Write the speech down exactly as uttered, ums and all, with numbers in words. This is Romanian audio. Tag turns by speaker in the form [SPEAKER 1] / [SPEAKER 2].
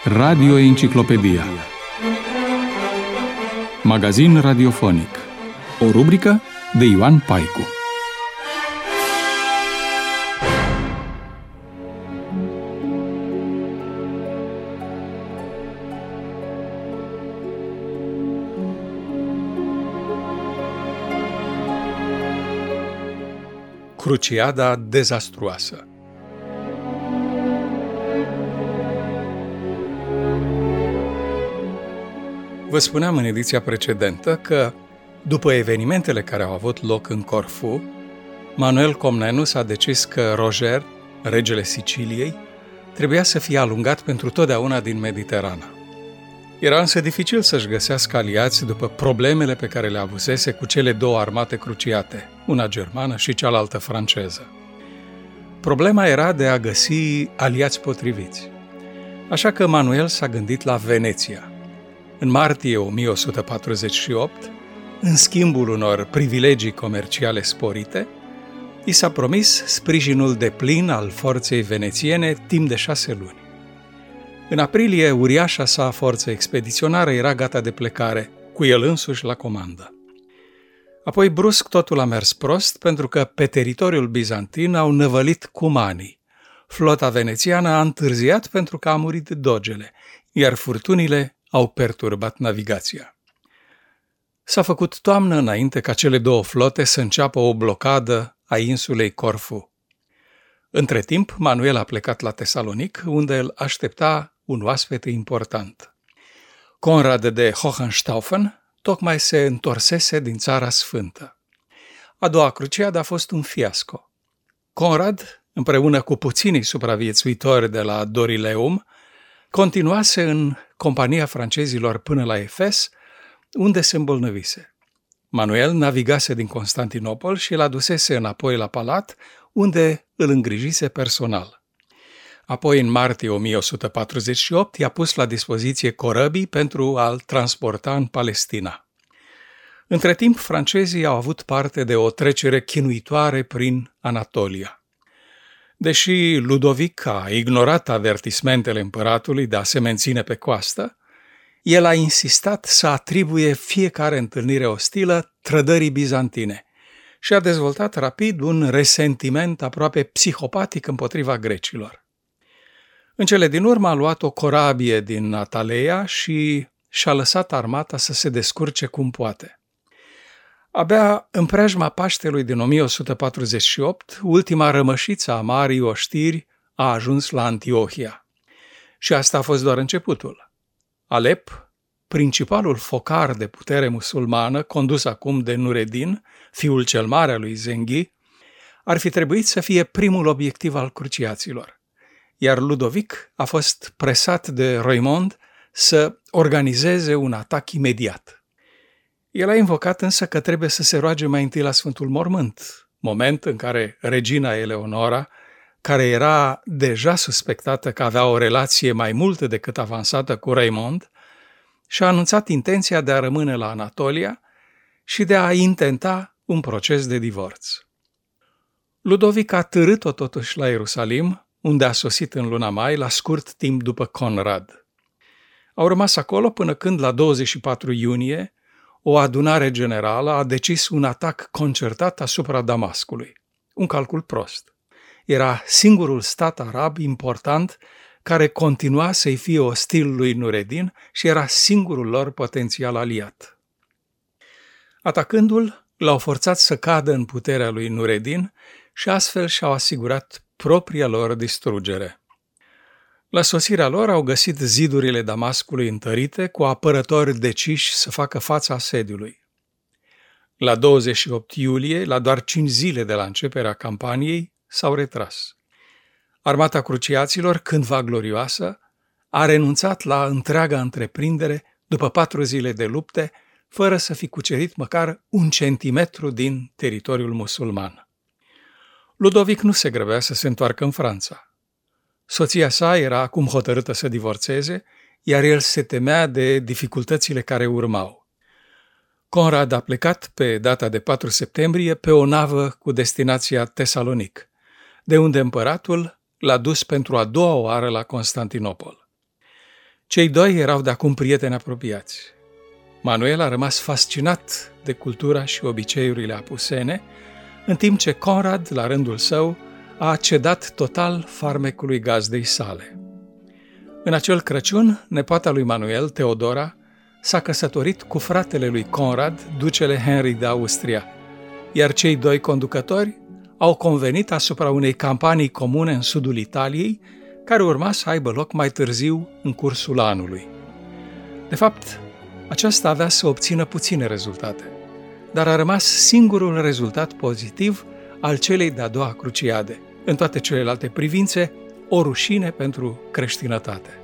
[SPEAKER 1] Radio Enciclopedia. Magazin radiofonic. O rubrică de Ioan Paicu. Cruciada dezastruoasă. Vă spuneam în ediția precedentă că, după evenimentele care au avut loc în Corfu, Manuel Comnenus a decis că Roger, regele Siciliei, trebuia să fie alungat pentru totdeauna din Mediterana. Era însă dificil să-și găsească aliați după problemele pe care le avusese cu cele două armate cruciate, una germană și cealaltă franceză. Problema era de a găsi aliați potriviți. Așa că Manuel s-a gândit la Veneția. În martie o mie o sută patruzeci și opt, în schimbul unor privilegii comerciale sporite, i s-a promis sprijinul deplin al forței venețiene timp de șase luni. În aprilie, uriașa sa forță expediționară era gata de plecare, cu el însuși la comandă. Apoi, brusc, totul a mers prost, pentru că pe teritoriul bizantin au năvălit cumanii. Flota venețiană a întârziat pentru că a murit dogele, iar furtunile au perturbat navigația. S-a făcut toamnă înainte ca cele două flote să înceapă o blocadă a insulei Corfu. Între timp, Manuel a plecat la Tesalonic, unde îl aștepta un oaspete important. Conrad de Hohenstaufen tocmai se întorsese din Țara Sfântă. A doua cruciadă a fost un fiasco. Conrad, împreună cu puținii supraviețuitori de la Dorileum, continuase în compania francezilor până la Efes, unde se îmbolnăvise. Manuel navigase din Constantinopol și îl adusese înapoi la palat, unde îl îngrijise personal. Apoi, în martie o mie o sută patruzeci și opt, i-a pus la dispoziție corăbii pentru a-l transporta în Palestina. Între timp, francezii au avut parte de o trecere chinuitoare prin Anatolia. Deși Ludovic a ignorat avertismentele împăratului de a se menține pe coastă, el a insistat să atribuie fiecare întâlnire ostilă trădării bizantine și a dezvoltat rapid un resentiment aproape psihopatic împotriva grecilor. În cele din urmă a luat o corabie din Ataleia și și-a lăsat armata să se descurce cum poate. Abia în preajma Paștelui din o mie o sută patruzeci și opt, ultima rămășiță a marii oștiri a ajuns la Antiohia. Și asta a fost doar începutul. Alep, principalul focar de putere musulmană, condus acum de Nureddin, fiul cel mare al lui Zenghi, ar fi trebuit să fie primul obiectiv al cruciaților, iar Ludovic a fost presat de Raimond să organizeze un atac imediat. El a invocat însă că trebuie să se roage mai întâi la Sfântul Mormânt, moment în care regina Eleonora, care era deja suspectată că avea o relație mai mult decât avansată cu Raimond, și-a anunțat intenția de a rămâne la Anatolia și de a intenta un proces de divorț. Ludovic a târât-o totuși la Ierusalim, unde a sosit în luna mai, la scurt timp după Conrad. Au rămas acolo până când, la douăzeci și patru iunie, o adunare generală a decis un atac concertat asupra Damascului. Un calcul prost. Era singurul stat arab important care continua să-i fie ostil lui Nureddin și era singurul lor potențial aliat. Atacându-l, l-au forțat să cadă în puterea lui Nureddin și astfel și-au asigurat propria lor distrugere. La sosirea lor au găsit zidurile Damascului întărite cu apărători deciși să facă fața asediului. La douăzeci și opt iulie, la doar cinci zile de la începerea campaniei, s-au retras. Armata cruciaților, cândva glorioasă, a renunțat la întreaga întreprindere după patru zile de lupte, fără să fi cucerit măcar un centimetru din teritoriul musulman. Ludovic nu se grăbea să se întoarcă în Franța. Soția sa era acum hotărâtă să divorțeze, iar el se temea de dificultățile care urmau. Conrad a plecat pe data de patru septembrie pe o navă cu destinația Tesalonic, de unde împăratul l-a dus pentru a doua oară la Constantinopol. Cei doi erau de acum prieteni apropiați. Manuel a rămas fascinat de cultura și obiceiurile apusene, în timp ce Conrad, la rândul său, a cedat total farmecului gazdei sale. În acel Crăciun, nepoata lui Manuel, Teodora, s-a căsătorit cu fratele lui Conrad, ducele Henry de Austria, iar cei doi conducători au convenit asupra unei campanii comune în sudul Italiei, care urma să aibă loc mai târziu în cursul anului. De fapt, aceasta avea să obțină puține rezultate, dar a rămas singurul rezultat pozitiv al celei de-a doua cruciade. În toate celelalte privințe, o rușine pentru creștinătate.